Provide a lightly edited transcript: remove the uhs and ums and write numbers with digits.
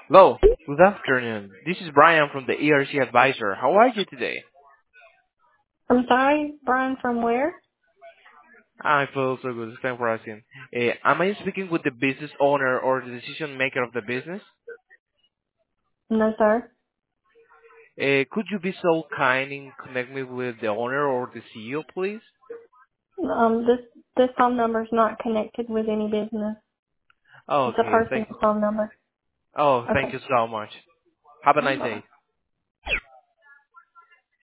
Hello, good afternoon. This is Brian from the ERC Advisor. How are you today? I'm sorry, Brian, from where? I feel so good. Thanks for asking. Am I speaking with the business owner or the decision maker of the business? No, sir. Could you be so kind and connect me with the owner or the CEO, please? This phone number is not connected with any business. Oh, It's a okay. personal phone number. Thank Okay. you so much. Have a nice Bye. day.